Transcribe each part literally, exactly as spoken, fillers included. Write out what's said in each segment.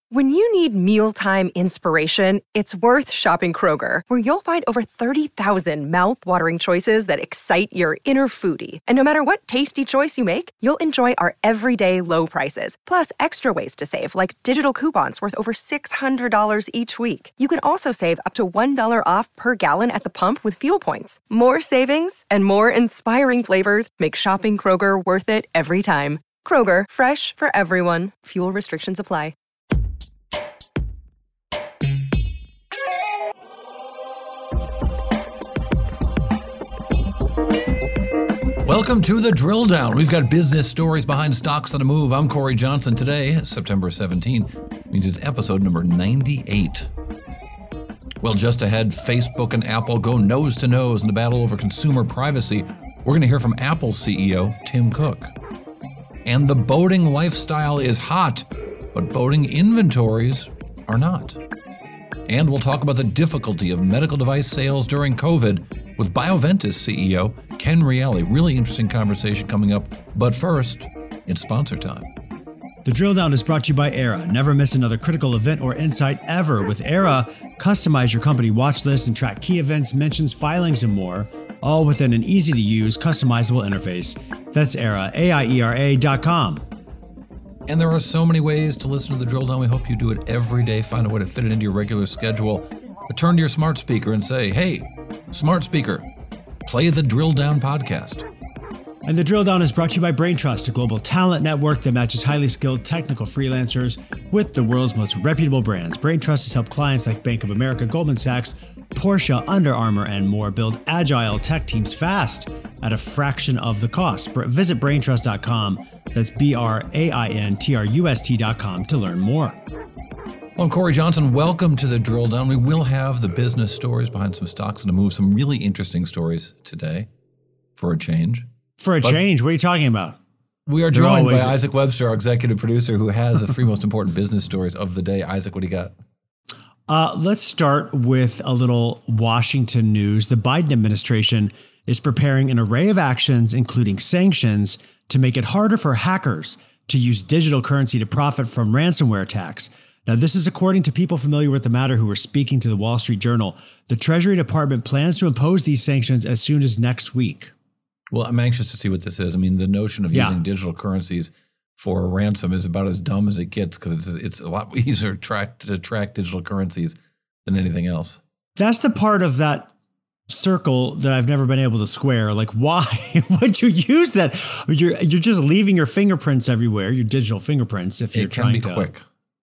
When you need mealtime inspiration, it's worth shopping Kroger, where you'll find over thirty thousand mouth-watering choices that excite your inner foodie. And no matter what tasty choice you make, you'll enjoy our everyday low prices, plus extra ways to save, like digital coupons worth over six hundred dollars each week. You can also save up to one dollar off per gallon at the pump with fuel points. More savings and more inspiring flavors make shopping Kroger worth it every time. Kroger, fresh for everyone. Fuel restrictions apply. Welcome to the Drill Down. We've got business stories behind stocks on the move. I'm Corey Johnson. Today, September seventeenth, means it's episode number ninety-eight. Well, just ahead, Facebook and Apple go nose to nose in the battle over consumer privacy. We're going to hear from Apple C E O Tim Cook. And the boating lifestyle is hot, but boating inventories are not. And we'll talk about the difficulty of medical device sales during COVID with Bioventus C E O Ken Reali. Really interesting conversation coming up. But first, it's sponsor time. The Drill Down is brought to you by Era. Never miss another critical event or insight ever. With Era, customize your company watch list and track key events, mentions, filings, and more, all within an easy-to-use, customizable interface. That's Era, A I E R A dot com. And there are so many ways to listen to the Drill Down. We hope you do it every day. Find a way to fit it into your regular schedule. But turn to your smart speaker and say, hey, smart speaker, play the Drill Down podcast. And the Drill Down is brought to you by BrainTrust, a global talent network that matches highly skilled technical freelancers with the world's most reputable brands. BrainTrust has helped clients like Bank of America, Goldman Sachs, Porsche, Under Armour, and more build agile tech teams fast at a fraction of the cost. Visit braintrust dot com. That's B R A I N T R U S T dot com to learn more. Well, I'm Corey Johnson. Welcome to the Drill Down. We will have the business stories behind some stocks on the move, some really interesting stories today for a change. For a but change? What are you talking about? We are joined by always- Isaac Webster, our executive producer, who has the three most important business stories of the day. Isaac, what do you got? Uh, let's start with a little Washington news. The Biden administration is preparing an array of actions, including sanctions, to make it harder for hackers to use digital currency to profit from ransomware attacks. Now, this is according to people familiar with the matter who were speaking to the Wall Street Journal. The Treasury Department plans to impose these sanctions as soon as next week. Well, I'm anxious to see what this is. I mean, the notion of Yeah. using digital currencies for a ransom is about as dumb as it gets because it's it's a lot easier to track, to track digital currencies than anything else. That's the part of that circle that I've never been able to square. Like, why would you use that? You're you're just leaving your fingerprints everywhere, your digital fingerprints, if you're It can trying be to. quick.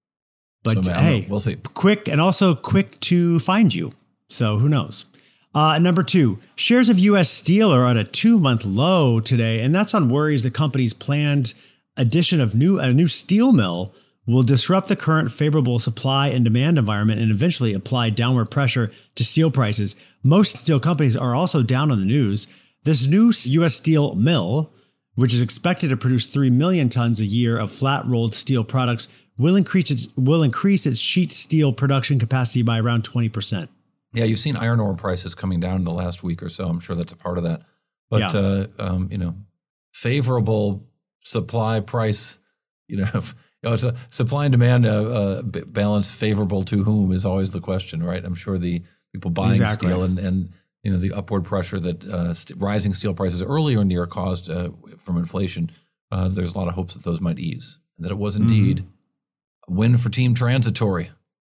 But So, man, hey, we'll see. Quick and also quick to find you. So who knows? Uh, number two, shares of U S Steel are at a two-month low today, and that's on worries the company's planned addition of new a new steel mill will disrupt the current favorable supply and demand environment and eventually apply downward pressure to steel prices. Most steel companies are also down on the news. This new U S Steel mill, which is expected to produce three million tons a year of flat-rolled steel products, will increase its will increase its sheet steel production capacity by around twenty percent. Yeah, you've seen iron ore prices coming down in the last week or so. I'm sure that's a part of that. But, Yeah. uh, um, you know, favorable supply price, you know, you know it's a supply and demand uh, uh, b- balance favorable to whom is always the question, right? I'm sure the people buying Exactly. steel and, and, you know, the upward pressure that uh, st- rising steel prices earlier in the year caused uh, from inflation, uh, there's a lot of hopes that those might ease. And that it was indeed a win for Team Transitory.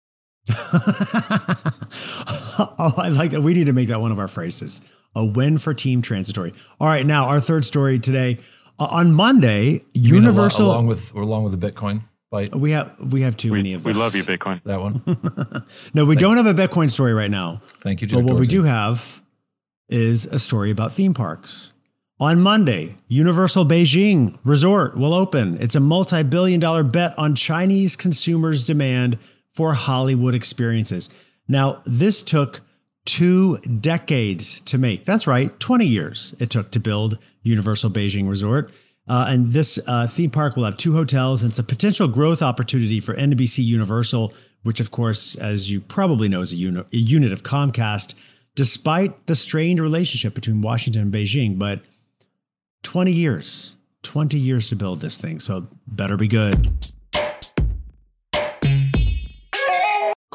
Oh, I like that. We need to make that one of our phrases. A win for Team Transitory. All right, now our third story today. Uh, on Monday, You mean Universal. alo- along with along with the Bitcoin bite, we have we have too We, many of we those. love you, Bitcoin. that one. No, we don't have a Bitcoin story right now. Thank you, Jack But what we Dorsey. do have is a story about theme parks. On Monday, Universal Beijing Resort will open. It's a multi-billion dollar bet on Chinese consumers' demand for Hollywood experiences. Now, this took two decades to make. That's right, twenty years it took to build Universal Beijing Resort. Uh, and this uh, theme park will have two hotels, and it's a potential growth opportunity for N B C Universal, which, of course, as you probably know, is a, uni- a unit of Comcast, despite the strained relationship between Washington and Beijing. But twenty years, twenty years to build this thing, so it better be good.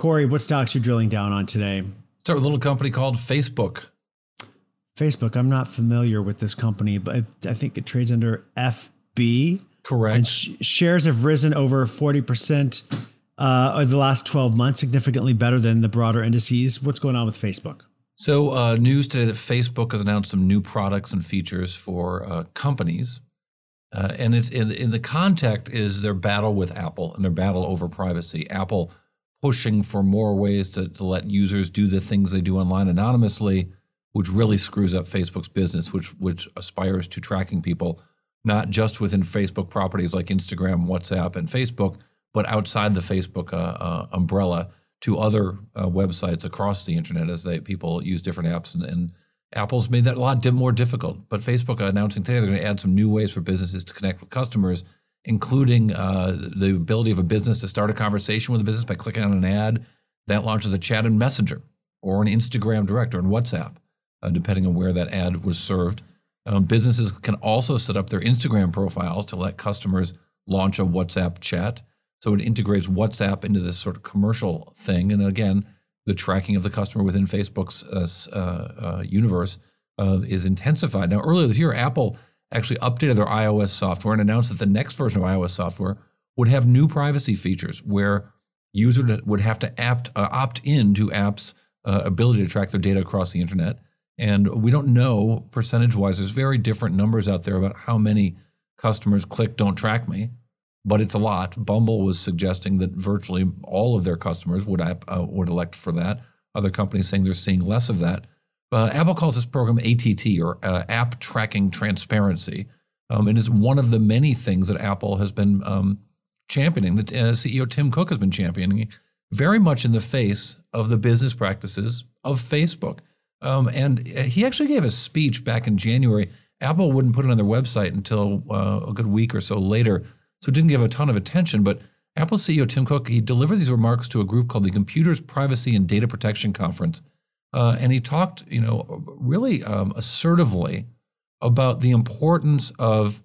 Corey, what stocks are you drilling down on today? Start with a little company called Facebook. Facebook, I'm not familiar with this company, but I think it trades under F B. Correct. And sh- shares have risen over forty percent uh, over the last twelve months, significantly better than the broader indices. What's going on with Facebook? So uh, news today that Facebook has announced some new products and features for uh, companies. Uh, and it's in, in the context is their battle with Apple and their battle over privacy. Apple pushing for more ways to, to let users do the things they do online anonymously, which really screws up Facebook's business, which which aspires to tracking people, not just within Facebook properties like Instagram, WhatsApp, and Facebook, but outside the Facebook uh, uh, umbrella to other uh, websites across the internet as they people use different apps. And, and Apple's made that a lot more difficult. But Facebook announcing today they're going to add some new ways for businesses to connect with customers, including uh, the ability of a business to start a conversation with a business by clicking on an ad. That launches a chat in Messenger or an Instagram Direct or in WhatsApp, uh, depending on where that ad was served. Um, businesses can also set up their Instagram profiles to let customers launch a WhatsApp chat. So it integrates WhatsApp into this sort of commercial thing. And again, the tracking of the customer within Facebook's uh, uh, universe uh, is intensified. Now, earlier this year, Apple actually updated their iOS software and announced that the next version of iOS software would have new privacy features where users would have to apt, uh, opt in to apps' uh, ability to track their data across the internet. And we don't know percentage-wise. There's very different numbers out there about how many customers click "Don't track me," but it's a lot. Bumble was suggesting that virtually all of their customers would uh, would elect for that. Other companies saying they're seeing less of that. Uh, Apple calls this program A T T, or uh, App Tracking Transparency. Um, and it's one of the many things that Apple has been um, championing, that uh, C E O Tim Cook has been championing, very much in the face of the business practices of Facebook. Um, and he actually gave a speech back in January. Apple wouldn't put it on their website until uh, a good week or so later, so it didn't give a ton of attention. But Apple C E O Tim Cook, he delivered these remarks to a group called the Computers, Privacy, and Data Protection Conference. Uh, and he talked, you know, really um, assertively about the importance of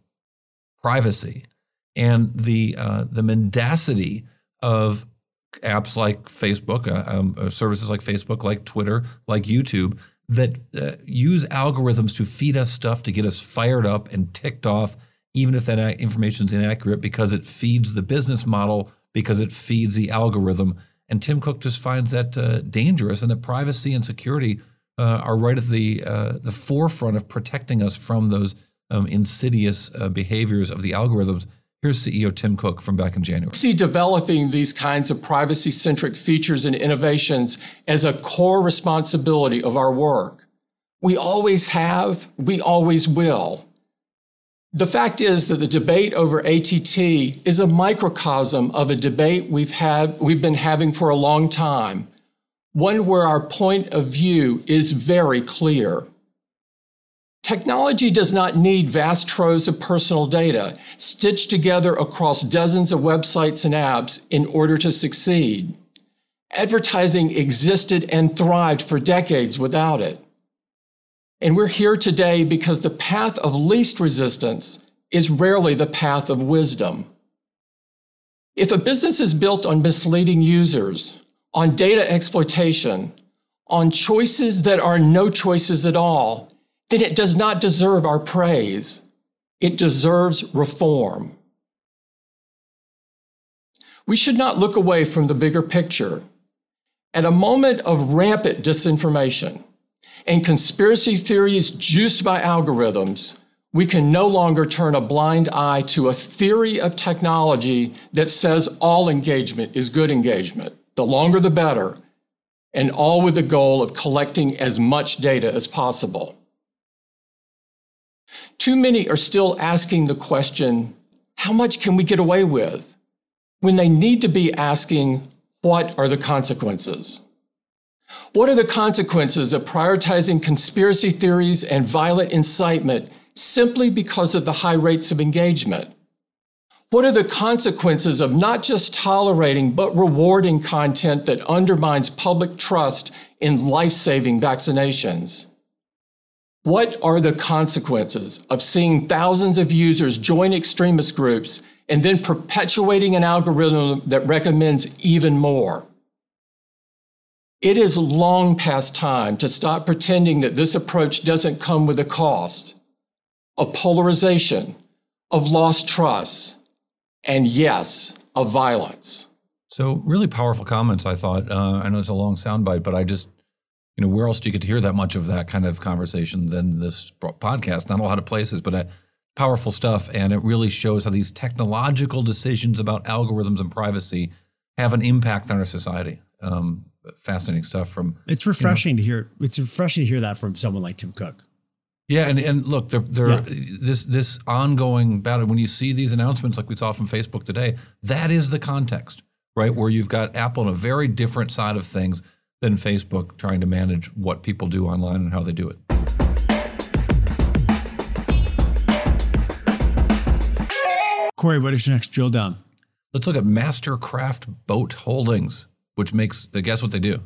privacy and the uh, the mendacity of apps like Facebook, uh, um, uh, services like Facebook, like Twitter, like YouTube, that uh, use algorithms to feed us stuff to get us fired up and ticked off, even if that information is inaccurate, because it feeds the business model, because it feeds the algorithm. And Tim Cook just finds that uh, dangerous, and that privacy and security uh, are right at the uh, the forefront of protecting us from those um, insidious uh, behaviors of the algorithms. Here's C E O Tim Cook from back in January. We see developing these kinds of privacy-centric features and innovations as a core responsibility of our work. We always have, we always will. The fact is that the debate over A T T is a microcosm of a debate we've had, we've been having for a long time, one where our point of view is very clear. Technology does not need vast troves of personal data stitched together across dozens of websites and apps in order to succeed. Advertising existed and thrived for decades without it. And we're here today because the path of least resistance is rarely the path of wisdom. If a business is built on misleading users, on data exploitation, on choices that are no choices at all, then it does not deserve our praise. It deserves reform. We should not look away from the bigger picture. At a moment of rampant disinformation and conspiracy theories juiced by algorithms, we can no longer turn a blind eye to a theory of technology that says all engagement is good engagement, the longer the better, and all with the goal of collecting as much data as possible. Too many are still asking the question, how much can we get away with? When they need to be asking, what are the consequences? What are the consequences of prioritizing conspiracy theories and violent incitement simply because of the high rates of engagement? What are the consequences of not just tolerating but rewarding content that undermines public trust in life-saving vaccinations? What are the consequences of seeing thousands of users join extremist groups and then perpetuating an algorithm that recommends even more? It is long past time to stop pretending that this approach doesn't come with a cost of polarization, of lost trust, and yes, of violence. So really powerful comments, I thought. Uh, I know it's a long soundbite, but I just, you know, where else do you get to hear that much of that kind of conversation than this podcast? Not a lot of places, but uh, powerful stuff. And it really shows how these technological decisions about algorithms and privacy have an impact on our society. Um, fascinating stuff from. It's refreshing you know, to hear. It's refreshing to hear that from someone like Tim Cook. Yeah, and, and look, they're, they're, yeah. this this ongoing battle, when you see these announcements like we saw from Facebook today, that is the context, right? Where you've got Apple on a very different side of things than Facebook trying to manage what people do online and how they do it. Corey, what is your next drill down? Let's look at Mastercraft Boat Holdings, which makes, guess what they do?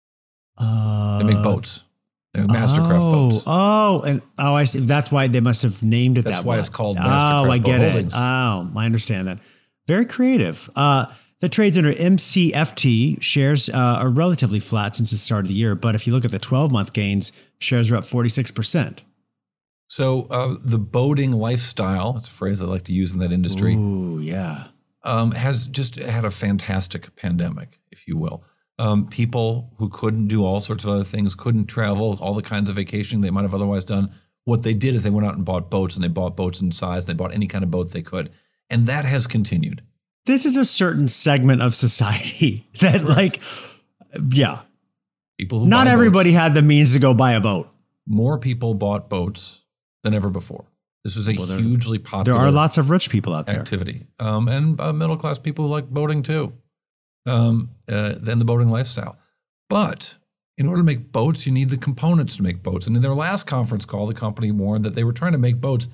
Uh, they make boats. They're Mastercraft oh, boats. Oh, and oh, I see. That's why they must have named it That's that why way. it's called Mastercraft Oh, I get Boat it. Holdings. Oh, I understand that. Very creative. Uh, the trades under M C F T shares uh, are relatively flat since the start of the year, but if you look at the twelve-month gains, shares are up forty-six percent. So uh, the boating lifestyle, that's a phrase I like to use in that industry. Ooh, yeah. Um, has just had a fantastic pandemic, if you will. Um, people who couldn't do all sorts of other things, couldn't travel, all the kinds of vacationing they might have otherwise done. What they did is they went out and bought boats, and they bought boats in size. They bought any kind of boat they could. And that has continued. This is a certain segment of society that like, yeah. People who Not buy everybody boats. had the means to go buy a boat. More people bought boats than ever before. This was a well, there, hugely popular There are lots of rich people out there. Activity. Um, and uh, middle-class people who like boating too. Um, uh, than the boating lifestyle. But in order to make boats, you need the components to make boats. And in their last conference call, the company warned that they were trying to make boats.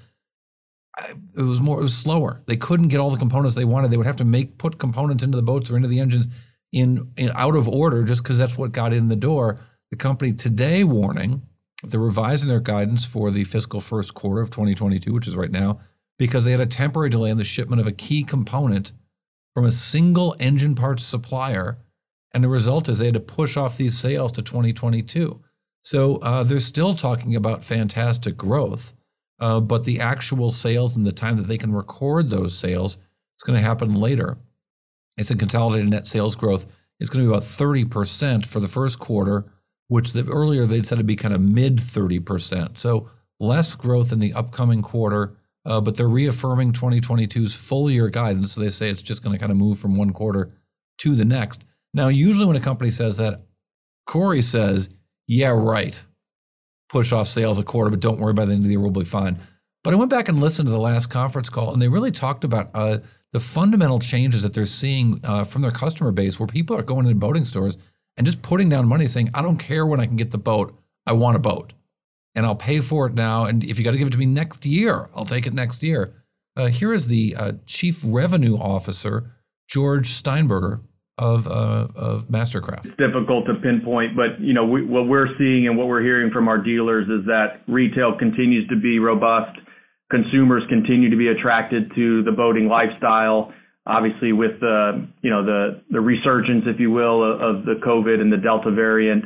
It was more, it was slower. They couldn't get all the components they wanted. They would have to make, put components into the boats or into the engines in, in out of order just because that's what got in the door. The company today warning, they're revising their guidance for the fiscal first quarter of twenty twenty-two, which is right now, because they had a temporary delay in the shipment of a key component from a single engine parts supplier, and the result is they had to push off these sales to twenty twenty-two. So uh, they're still talking about fantastic growth, uh, but the actual sales and the time that they can record those sales is going to happen later. It's a consolidated net sales growth. It's going to be about thirty percent for the first quarter, which the, earlier they'd said it'd be kind of mid thirty percent. So less growth in the upcoming quarter. Uh, but they're reaffirming twenty twenty-two's full year guidance. So they say it's just going to kind of move from one quarter to the next. Now, usually when a company says that, Corey says, yeah, right. Push off sales a quarter, but don't worry, by the end of the year, we'll be fine. But I went back and listened to the last conference call, and they really talked about uh, the fundamental changes that they're seeing uh, from their customer base, where people are going into boating stores and just putting down money saying, I don't care when I can get the boat. I want a boat. And I'll pay for it now. And if you got to give it to me next year, I'll take it next year. Uh, here is the uh, Chief Revenue Officer, George Steinberger of uh, of Mastercraft. It's difficult to pinpoint, but you know we, what we're seeing and what we're hearing from our dealers is that retail continues to be robust. Consumers continue to be attracted to the boating lifestyle. Obviously, with the you know the the resurgence, if you will, of the COVID and the Delta variant.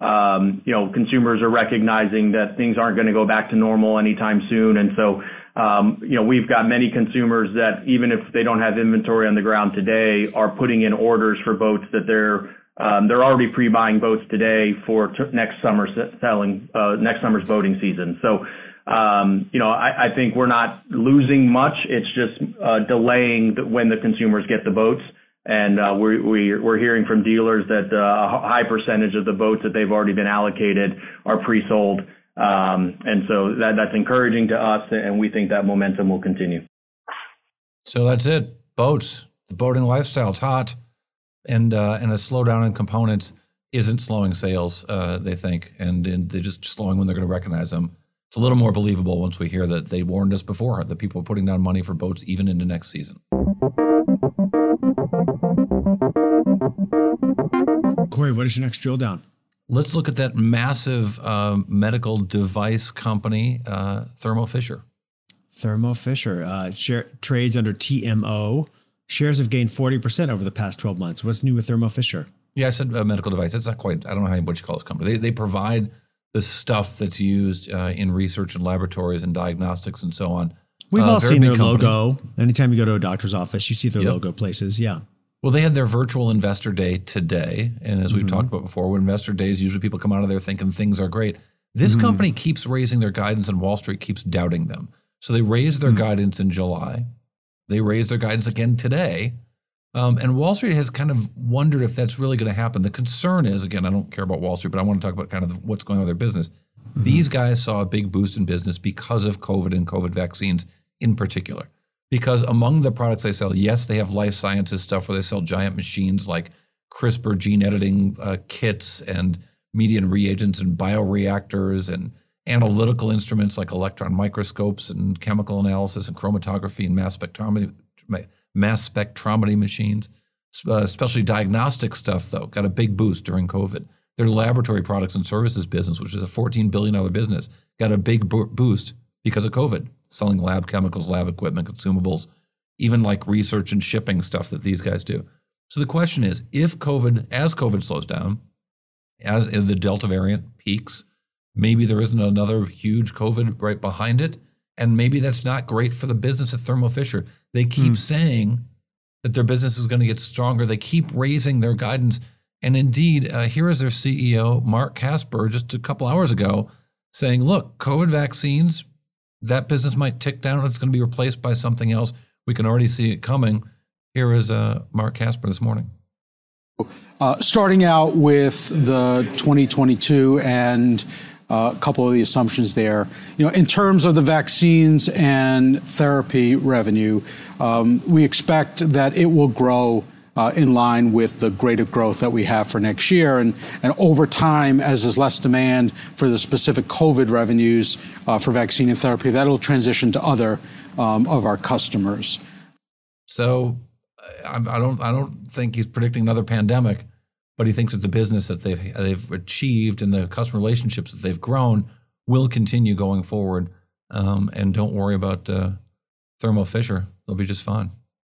Um, you know, consumers are recognizing that things aren't going to go back to normal anytime soon. And so, um, you know, we've got many consumers that even if they don't have inventory on the ground today are putting in orders for boats that they're um, they're already pre-buying boats today for t- next summer selling, uh, next summer's boating season. So, um, you know, I, I think we're not losing much. It's just uh, delaying the, when the consumers get the boats. And uh, we're, we're hearing from dealers that uh, a high percentage of the boats that they've already been allocated are pre-sold. Um, and so that, that's encouraging to us, and we think that momentum will continue. So that's it. Boats, the boating lifestyle, it's hot. And, uh, and a slowdown in components isn't slowing sales, uh, they think. And, and they're just slowing when they're going to recognize them. It's a little more believable once we hear that they warned us before, that people are putting down money for boats even into next season. Corey, what is your next drill down? Let's look at that massive uh, medical device company, uh, Thermo Fisher. Thermo Fisher uh, share, trades under T M O. Shares have gained forty percent over the past twelve months. What's new with Thermo Fisher? Yeah, I said uh, medical device. It's not quite, I don't know how what you call this company. They, they provide the stuff that's used uh, in research and laboratories and diagnostics and so on. We've uh, all seen their company. logo. Anytime you go to a doctor's office, you see their Yep. logo places. Yeah. Well, they had their virtual investor day today. And as we've Mm-hmm. talked about before, when investor days, usually people come out of there thinking things are great. This Mm-hmm. company keeps raising their guidance and Wall Street keeps doubting them. So they raised their Mm-hmm. guidance in July. They raised their guidance again today. Um, and Wall Street has kind of wondered if that's really going to happen. The concern is, again, I don't care about Wall Street, but I want to talk about kind of what's going on with their business. Mm-hmm. These guys saw a big boost in business because of COVID and COVID vaccines in particular. Because among the products they sell, yes, they have life sciences stuff where they sell giant machines like CRISPR gene editing uh, kits and median reagents and bioreactors and analytical instruments like electron microscopes and chemical analysis and chromatography and mass spectrometry, mass spectrometry machines. Uh, especially diagnostic stuff, though, got a big boost during COVID. Their laboratory products and services business, which is a fourteen billion dollars business, got a big bo- boost because of COVID, selling lab chemicals, lab equipment, consumables, even like research and shipping stuff that these guys do. So the question is, if COVID, as COVID slows down, as the Delta variant peaks, maybe there isn't another huge COVID right behind it, and maybe that's not great for the business at Thermo Fisher. They keep mm. saying that their business is going to get stronger. They keep raising their guidance. And indeed, uh, here is their C E O, Marc Casper, just a couple hours ago, saying, look, COVID vaccines, that business might tick down. It's going to be replaced by something else. We can already see it coming. Here is uh, Marc Casper this morning. Uh, starting out with the twenty twenty-two and uh, a couple of the assumptions there. You know, in terms of the vaccines and therapy revenue, um, we expect that it will grow uh, in line with the greater growth that we have for next year. And, and over time, as there's less demand for the specific COVID revenues uh, for vaccine and therapy, that'll transition to other um, of our customers. So I, I don't I don't think he's predicting another pandemic, but he thinks that the business that they've they've achieved and the customer relationships that they've grown will continue going forward. Um, and don't worry about uh, Thermo Fisher; they'll be just fine.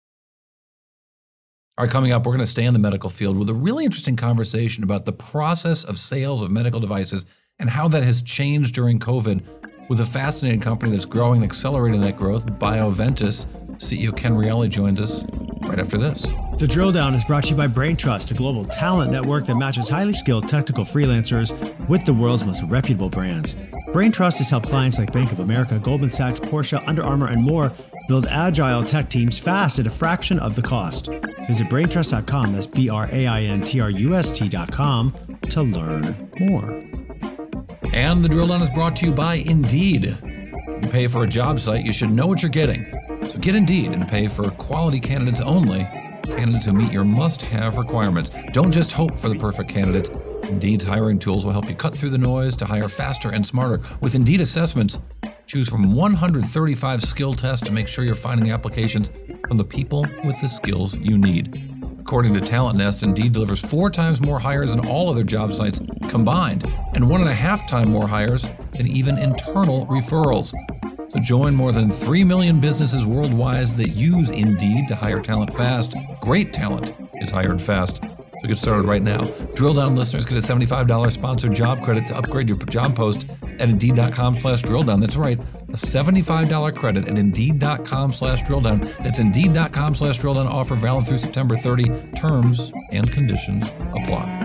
All right, coming up, we're going to stay in the medical field with a really interesting conversation about the process of sales of medical devices and how that has changed during COVID. With a fascinating company that's growing and accelerating that growth, Bioventus. C E O Ken Reali joins us right after this. The Drill Down is brought to you by BrainTrust, a global talent network that matches highly skilled technical freelancers with the world's most reputable brands. BrainTrust has helped clients like Bank of America, Goldman Sachs, Porsche, Under Armour, and more build agile tech teams fast at a fraction of the cost. Visit brain trust dot com, that's B R A I N T R U S T dot com, to learn more. And the Drill Down is brought to you by Indeed. You pay for a job site, you should know what you're getting. So get Indeed and pay for quality candidates only, candidates who meet your must-have requirements. Don't just hope for the perfect candidate. Indeed's hiring tools will help you cut through the noise to hire faster and smarter. With Indeed assessments, choose from one hundred thirty-five skill tests to make sure you're finding applications from the people with the skills you need. According to Talent Nest, Indeed delivers four times more hires than all other job sites combined, and one and a half time more hires than even internal referrals. So join more than three million businesses worldwide that use Indeed to hire talent fast. Great talent is hired fast. So get started right now. Drill Down listeners get a seventy-five dollars sponsored job credit to upgrade your job post at Indeed.com slash drill down. That's right, a seventy-five dollars credit at Indeed.com slash drill down. That's Indeed.com slash drill down. Offer valid through September thirtieth. Terms and conditions apply.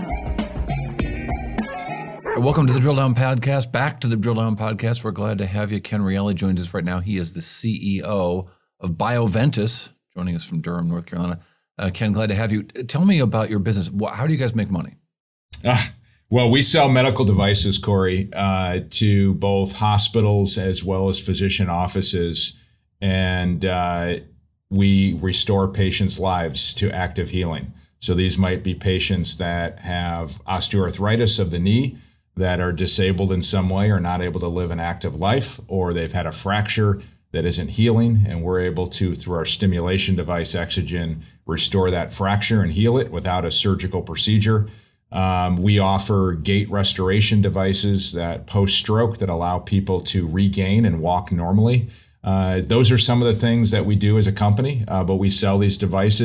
Welcome to the Drill Down Podcast. Back to the Drill Down Podcast. We're glad to have you. Ken Reali joins us right now. He is the C E O of Bioventus, joining us from Durham, North Carolina. Uh, Ken, glad to have you. Tell me about your business. How do you guys make money? Uh, well, we sell medical devices, Corey, uh, to both hospitals as well as physician offices, and uh, we restore patients' lives to active healing. So these might be patients that have osteoarthritis of the knee, that are disabled in some way or not able to live an active life, or they've had a fracture that isn't healing, and we're able to, through our stimulation device, Exogen, restore that fracture and heal it without a surgical procedure. Um, we offer gait restoration devices that post-stroke that allow people to regain and walk normally. Uh, those are some of the things that we do as a company, uh, but we sell these devices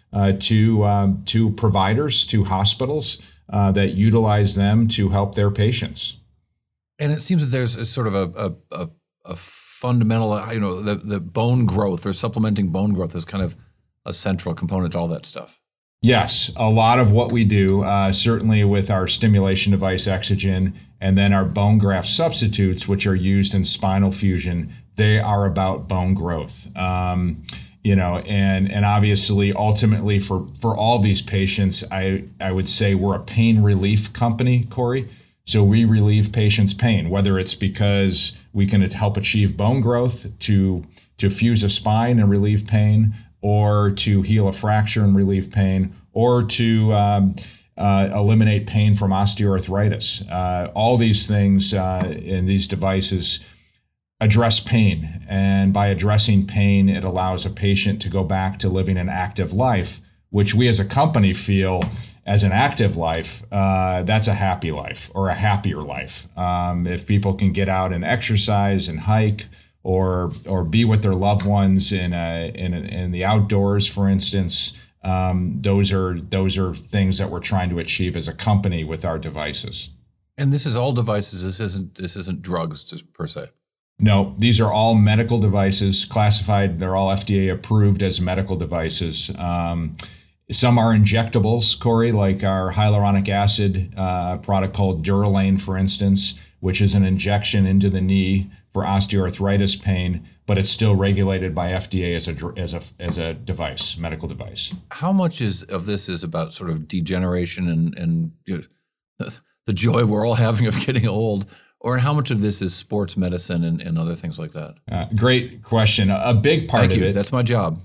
uh, to um, to providers, to hospitals uh, that utilize them to help their patients. And it seems that there's a sort of a a, a, a fundamental, you know, the, the bone growth or supplementing bone growth is kind of a central component to all that stuff. Yes, a lot of what we do, uh, certainly with our stimulation device Exogen, and then our bone graft substitutes, which are used in spinal fusion, they are about bone growth. Um, you know, and and obviously, ultimately, for for all these patients, I I would say we're a pain relief company, Corey. So we relieve patients' pain, whether it's because we can help achieve bone growth to to fuse a spine and relieve pain, or to heal a fracture and relieve pain, or to um, uh, eliminate pain from osteoarthritis. Uh, all these things uh, in these devices address pain. And by addressing pain, it allows a patient to go back to living an active life, which we as a company feel as an active life, uh, that's a happy life or a happier life. Um, if people can get out and exercise and hike, or or be with their loved ones in a, in a, in the outdoors, for instance, um, those are those are things that we're trying to achieve as a company with our devices. And this is all devices. This isn't this isn't drugs just per se. No, these are all medical devices, classified. They're all F D A approved as medical devices. Um, some are injectables, Corey, like our hyaluronic acid uh, product called Durolane, for instance, which is an injection into the knee for osteoarthritis pain, but it's still regulated by F D A as a as a as a device, medical device. How much is of this is about sort of degeneration and and you know, the, the joy we're all having of getting old, or how much of this is sports medicine and, and other things like that? Uh, great question. A, a big part Thank of you. it. That's my job.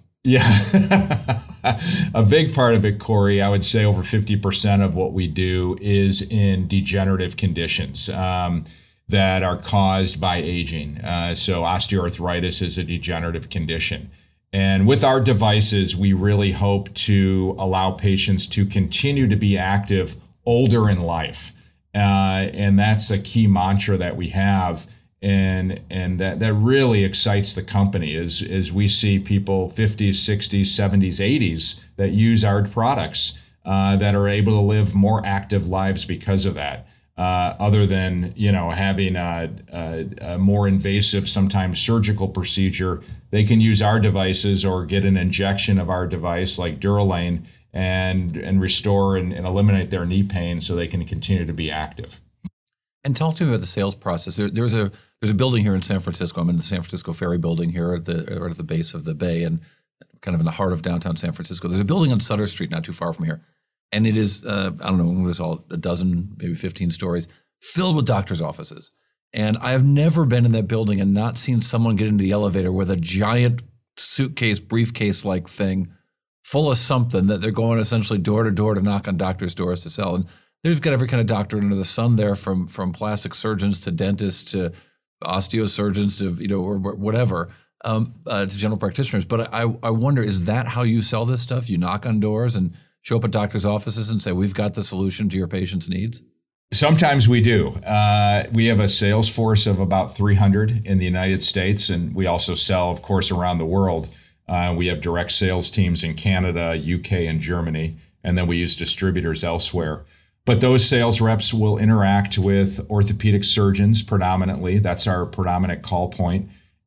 Yeah. A big part of it, Corey, I would say over fifty percent of what we do is in degenerative conditions um, that are caused by aging. Uh, so osteoarthritis is a degenerative condition. And with our devices, we really hope to allow patients to continue to be active older in life. Uh, and that's a key mantra that we have. And and that, that really excites the company is, is we see people fifties, sixties, seventies, eighties that use our products uh, that are able to live more active lives because of that. Uh, other than, you know, having a, a, a more invasive, sometimes surgical procedure, they can use our devices or get an injection of our device like Durolane and and restore and, and eliminate their knee pain so they can continue to be active. And talk to me about the sales process. There, there's a there's a building here in San Francisco. I'm in the San Francisco Ferry Building here at the right at the base of the bay and kind of in the heart of downtown San Francisco. There's a building on Sutter Street, not too far from here, and it is uh, I don't know, it was all a dozen, maybe fifteen stories, filled with doctors' offices. And I have never been in that building and not seen someone get into the elevator with a giant suitcase, briefcase-like thing full of something that they're going essentially door to door to knock on doctors' doors to sell. And they've got every kind of doctor under the sun there, from from plastic surgeons to dentists to osteosurgeons to, you know, or whatever, um, uh, to general practitioners. But I, I wonder, is that how you sell this stuff? You knock on doors and show up at doctors' offices and say, we've got the solution to your patient's needs? Sometimes we do. Uh, we have a sales force of about three hundred in the United States, and we also sell, of course, around the world. Uh, we have direct sales teams in Canada, U K, and Germany, and then we use distributors elsewhere. But those sales reps will interact with orthopedic surgeons predominantly. That's our predominant call point.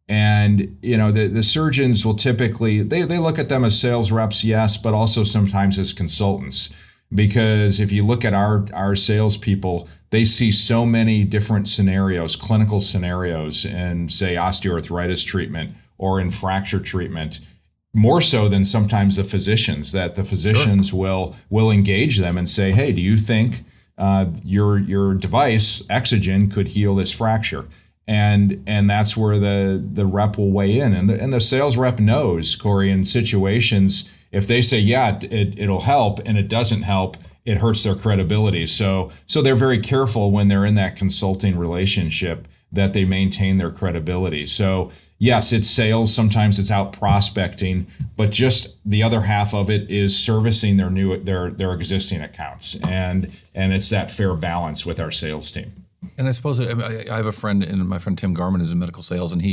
And, you know, the, the surgeons will typically, they, they look at them as sales reps, yes, but also sometimes as consultants. Because if you look at our, our salespeople, they see so many different scenarios, clinical scenarios in, say, osteoarthritis treatment or in fracture treatment, more so than sometimes the physicians, that the physicians sure. will will engage them and say, hey, do you think uh, your your device, Exogen, could heal this fracture? And and that's where the, the rep will weigh in. And the, and the sales rep knows, Corey, in situations, if they say, yeah, it, it'll help and it doesn't help, it hurts their credibility. So so they're very careful when they're in that consulting relationship that they maintain their credibility. So yes, it's sales. Sometimes it's out prospecting, but just the other half of it is servicing their new their their existing accounts, and and it's that fair balance with our sales team. And I suppose I, I have a friend, and my friend Tim Garman is in medical sales, and he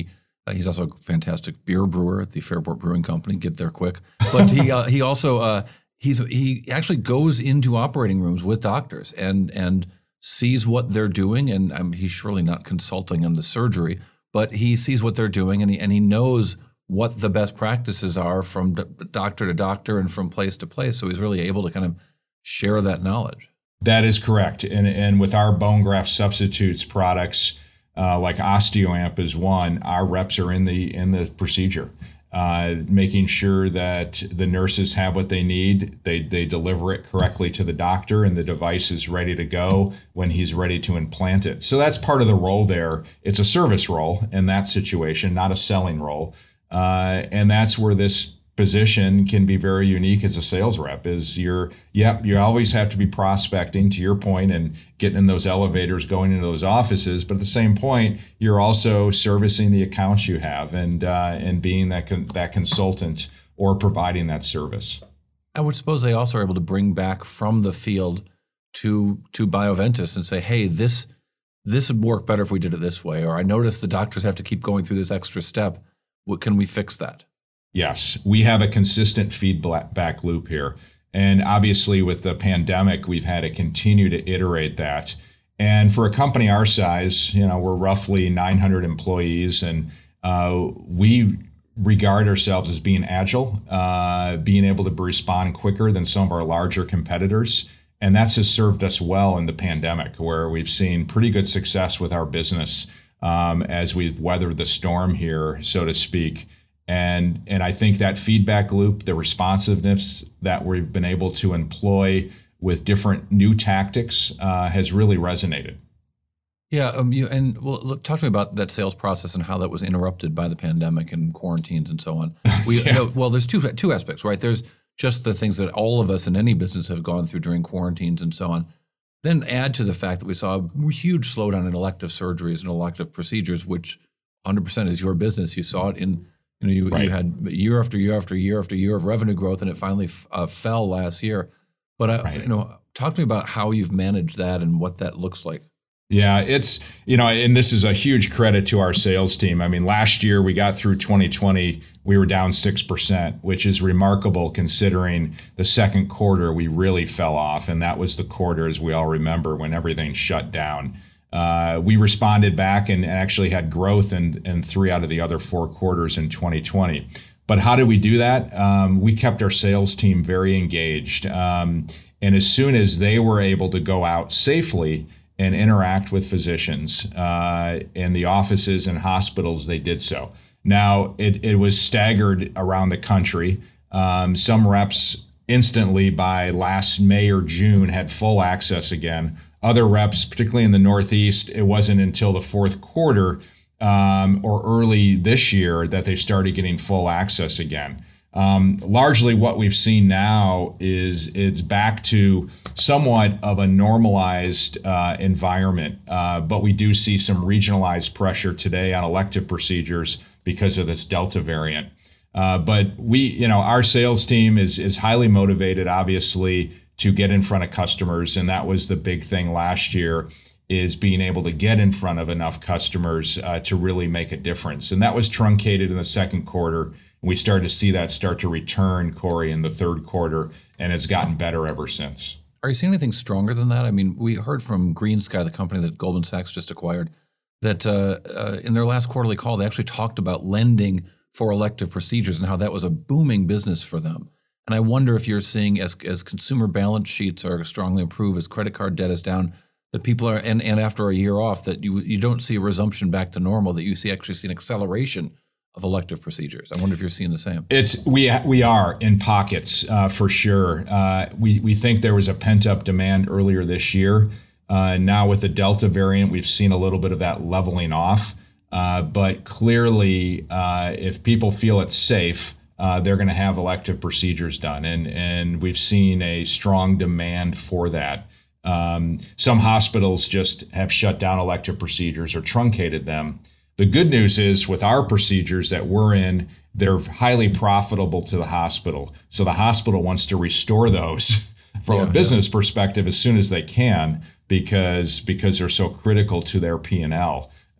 Uh, he's also a fantastic beer brewer at the Fairport Brewing Company. Get there quick. But he uh, he also uh, he's he actually goes into operating rooms with doctors and and sees what they're doing. And um, he's surely not consulting on the surgery, but he sees what they're doing and he and he knows what the best practices are from d- doctor to doctor and from place to place. So he's really able to kind of share that knowledge. That is correct. And, and with our bone graft substitutes products, uh, like OsteoAmp is one, our reps are in the in the procedure, uh, making sure that the nurses have what they need. They they deliver it correctly to the doctor, and the device is ready to go when he's ready to implant it. So that's part of the role there. It's a service role in that situation, not a selling role. Uh, and that's where this position can be very unique as a sales rep is you're, yep, you always have to be prospecting, to your point, and getting in those elevators, going into those offices. But at the same point, you're also servicing the accounts you have and uh, and being that con- that consultant or providing that service. I would suppose they also are able to bring back from the field to to Bioventus and say, hey, this this would work better if we did it this way. Or I noticed the doctors have to keep going through this extra step. What can we fix that? Yes, we have a consistent feedback loop here. And obviously with the pandemic, we've had to continue to iterate that. And for a company our size, you know, we're roughly nine hundred employees, and uh, we regard ourselves as being agile, uh, being able to respond quicker than some of our larger competitors. And that's has served us well in the pandemic, where we've seen pretty good success with our business um, as we've weathered the storm here, so to speak. And and I think that feedback loop, the responsiveness that we've been able to employ with different new tactics uh, has really resonated. Yeah, um, you, and well, look, talk to me about that sales process and how that was interrupted by the pandemic and quarantines and so on. We yeah. no, well, there's two two aspects, right? There's just the things that all of us in any business have gone through during quarantines and so on. Then add to the fact that we saw a huge slowdown in elective surgeries and elective procedures, which one hundred percent is your business. You saw it in, you know, you, right. you had year after year after year after year of revenue growth, and it finally f- uh, fell last year. But I, right. you know, talk to me about how you've managed that and what that looks like. Yeah, it's, you know, and this is a huge credit to our sales team. I mean, last year we got through twenty twenty, we were down six percent, which is remarkable considering the second quarter we really fell off. And that was the quarter, as we all remember, when everything shut down. Uh, we responded back and actually had growth in, in three out of the other four quarters in twenty twenty. But how did we do that? Um, we kept our sales team very engaged. Um, and as soon as they were able to go out safely and interact with physicians uh, in the offices and hospitals, they did so. Now, it, it was staggered around the country. Um, some reps instantly by last May or June had full access again. Other reps, particularly in the Northeast, it wasn't until the fourth quarter um, or early this year that they started getting full access again. Um, largely what we've seen now is it's back to somewhat of a normalized uh, environment, uh, but we do see some regionalized pressure today on elective procedures because of this Delta variant. Uh, but we, you know, our sales team is is highly motivated, obviously, to get in front of customers, and that was the big thing last year, is being able to get in front of enough customers uh, to really make a difference. And that was truncated in the second quarter. We started to see that start to return, Corey, in the third quarter, and it's gotten better ever since. Are you seeing anything stronger than that? I mean, we heard from GreenSky, the company that Goldman Sachs just acquired, that uh, uh, in their last quarterly call, they actually talked about lending for elective procedures and how that was a booming business for them. And I wonder if you're seeing, as as consumer balance sheets are strongly improved, as credit card debt is down, that people are, and, and after a year off, that you you don't see a resumption back to normal, that you see actually see an acceleration of elective procedures. I wonder if you're seeing the same. It's we we are in pockets uh, for sure. Uh, we we think there was a pent up demand earlier this year. Uh, now with the Delta variant, we've seen a little bit of that leveling off. Uh, but clearly, uh, if people feel it's safe, uh, they're going to have elective procedures done, and and we've seen a strong demand for that. Um, some hospitals just have shut down elective procedures or truncated them. The good news is with our procedures that we're in, they're highly profitable to the hospital. So the hospital wants to restore those from yeah, a business yeah. perspective as soon as they can, because because they're so critical to their P and L.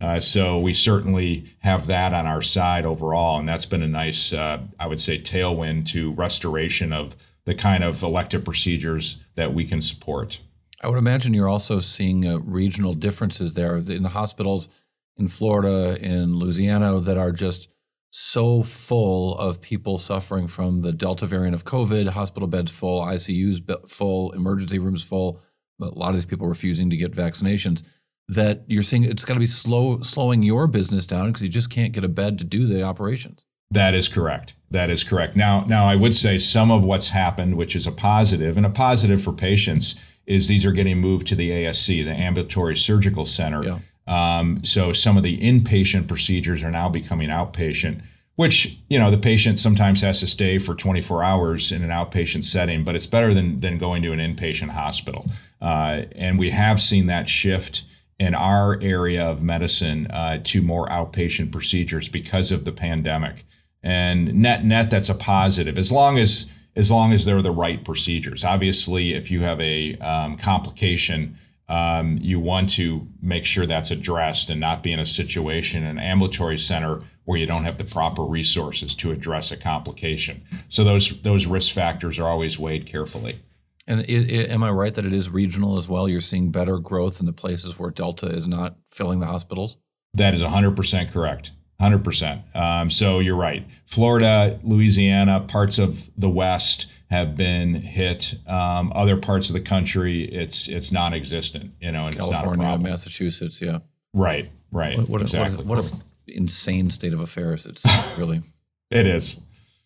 Uh, so we certainly have that on our side overall, and that's been a nice, uh, I would say, tailwind to restoration of the kind of elective procedures that we can support. I would imagine you're also seeing uh, regional differences there in the hospitals in Florida, in Louisiana, that are just so full of people suffering from the Delta variant of COVID, hospital beds full, I C Us full, emergency rooms full, but a lot of these people refusing to get vaccinations, that you're seeing it's got to be slow, slowing your business down because you just can't get a bed to do the operations. That is correct. That is correct. Now, now I would say some of what's happened, which is a positive, and a positive for patients, is these are getting moved to the A S C, the Ambulatory Surgical Center. Yeah. Um, so some of the inpatient procedures are now becoming outpatient, which, you know, the patient sometimes has to stay for twenty-four hours in an outpatient setting, but it's better than than going to an inpatient hospital. Uh, and we have seen that shift in our area of medicine uh, to more outpatient procedures because of the pandemic. And net net, that's a positive, as long as as long as they're the right procedures. Obviously, if you have a um, complication, Um, you want to make sure that's addressed and not be in a situation, an ambulatory center, where you don't have the proper resources to address a complication. So those those risk factors are always weighed carefully. And it, it, am I right that it is regional as well? You're seeing better growth in the places where Delta is not filling the hospitals? That is one hundred percent correct. one hundred percent. Um, so you're right. Florida, Louisiana, parts of the West have been hit. Um, other parts of the country, it's it's non-existent. You know, and California, it's not a problem. Massachusetts, yeah. Right, right. What, what, exactly. What, is, what an insane state of affairs. It's really. It is.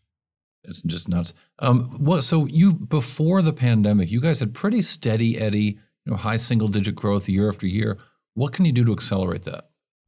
It's just nuts. Um, what? So you, before the pandemic, you guys had pretty steady Eddie, you know, high single-digit growth year after year. What can you do to accelerate that?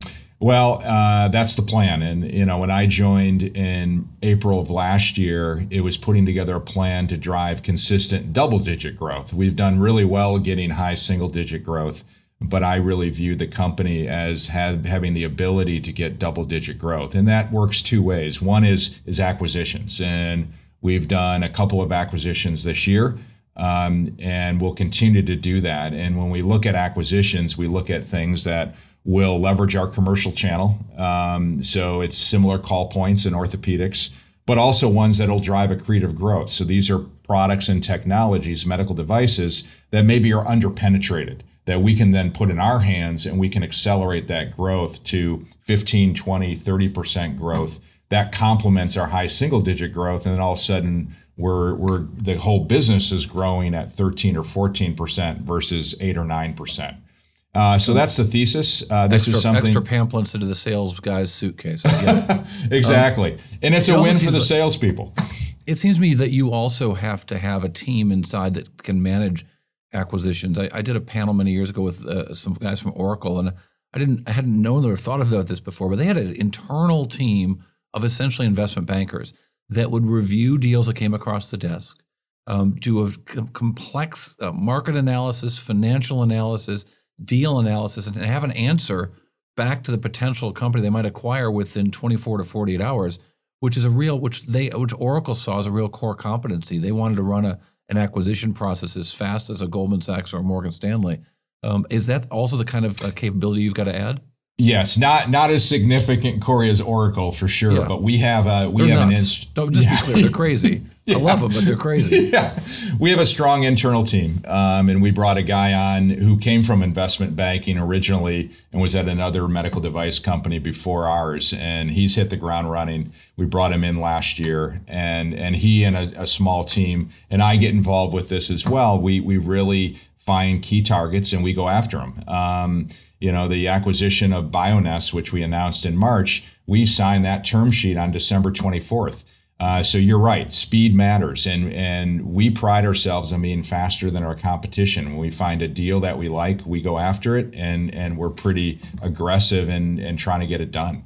Well, uh, that's the plan. And, you know, when I joined in April of last year, it was putting together a plan to drive consistent double-digit growth. We've done really well getting high single-digit growth, but I really view the company as have, having the ability to get double-digit growth. And that works two ways. One is, is acquisitions. And we've done a couple of acquisitions this year. Um, and we'll continue to do that. And when we look at acquisitions, we look at things that will leverage our commercial channel. Um, so it's similar call points in orthopedics, but also ones that will drive accretive growth. So these are products and technologies, medical devices that maybe are underpenetrated, that we can then put in our hands and we can accelerate that growth to fifteen, twenty, thirty percent growth. That complements our high single digit growth. And then all of a sudden we're, we're the whole business is growing at thirteen or fourteen percent versus eight or nine percent. Uh, so that's the thesis. Uh, this extra, is something extra pamphlets into the sales guy's suitcase. Exactly, um, and it's it a win for the like, salespeople. It seems to me that you also have to have a team inside that can manage acquisitions. I, I did a panel many years ago with uh, some guys from Oracle, and I didn't, I hadn't known or thought about this before, but they had an internal team of essentially investment bankers that would review deals that came across the desk, um, do a com- complex uh, market analysis, financial analysis, deal analysis, and have an answer back to the potential company they might acquire within twenty-four to forty-eight hours, which is a real, which they, which Oracle saw as a real core competency. They wanted to run a an acquisition process as fast as a Goldman Sachs or a Morgan Stanley. Um, is that also the kind of uh, capability you've got to add? Yes, not not as significant, Corey, as Oracle for sure, yeah. But we have a we they're have nuts. an inst- Don't just yeah. be clear, they're crazy. Yeah. I love them, but they're crazy. Yeah, we have a strong internal team, um, and we brought a guy on who came from investment banking originally and was at another medical device company before ours, and he's hit the ground running. We brought him in last year, and and he and a, a small team, and I get involved with this as well. We we really find key targets and we go after them. Um, you know, the acquisition of Bioness, which we announced in March, we signed that term sheet on December twenty-fourth. Uh, so you're right, speed matters, and and we pride ourselves on being faster than our competition. When we find a deal that we like, we go after it, and and we're pretty aggressive in, in trying to get it done.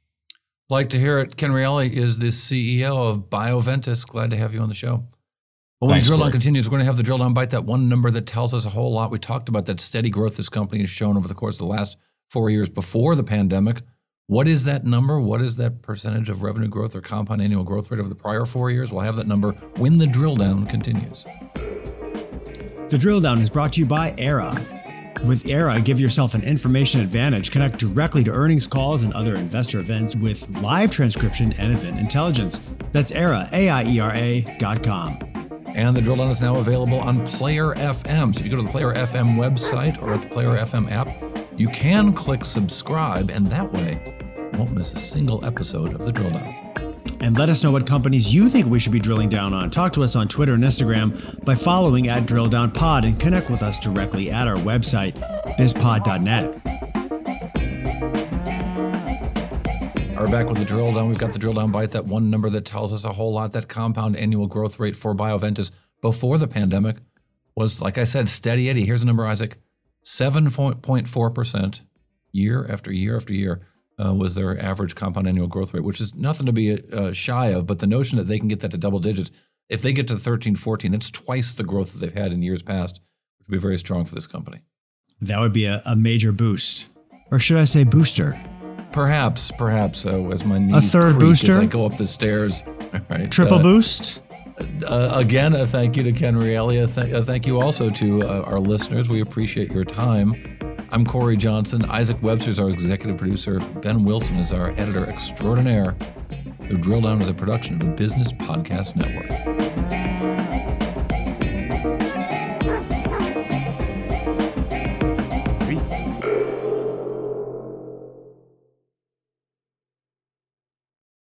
Like to hear it. Ken Reali is the C E O of Bioventus. Glad to have you on the show. Well, when Thanks, the drill down Corey. continues, we're going to have the drill down bite, that one number that tells us a whole lot. We talked about that steady growth this company has shown over the course of the last four years before the pandemic. What is that number? What is that percentage of revenue growth or compound annual growth rate over the prior four years? We'll have that number when the drill down continues. The drill down is brought to you by Era. With Era, give yourself an information advantage. Connect directly to earnings calls and other investor events with live transcription and event intelligence. That's Era, A I E R A dot com. And the Drill Down is now available on Player F M. So if you go to the Player F M website or at the Player F M app, you can click subscribe, and that way you won't miss a single episode of the Drill Down. And let us know what companies you think we should be drilling down on. Talk to us on Twitter and Instagram by following at Drill Down Pod, and connect with us directly at our website, biz pod dot net. We're back with the Drill Down. We've got the Drill Down Bite, that one number that tells us a whole lot. That compound annual growth rate for Bioventus before the pandemic was, like I said, steady Eddie. Here's a number, Isaac. seven point four percent year after year after year uh, was their average compound annual growth rate, which is nothing to be uh, shy of. But the notion that they can get that to double digits, if they get to thirteen, fourteen, that's twice the growth that they've had in years past, which would be very strong for this company. That would be a, a major boost. Or should I say booster? Perhaps, perhaps, uh, as my knees a third creak booster? as I go up the stairs. All right, Triple uh, boost? Uh, again, a thank you to Ken Realia. Th- uh, thank you also to uh, our listeners. We appreciate your time. I'm Corey Johnson. Isaac Webster is our executive producer. Ben Wilson is our editor extraordinaire. The Drill Down is a production of the Business Podcast Network.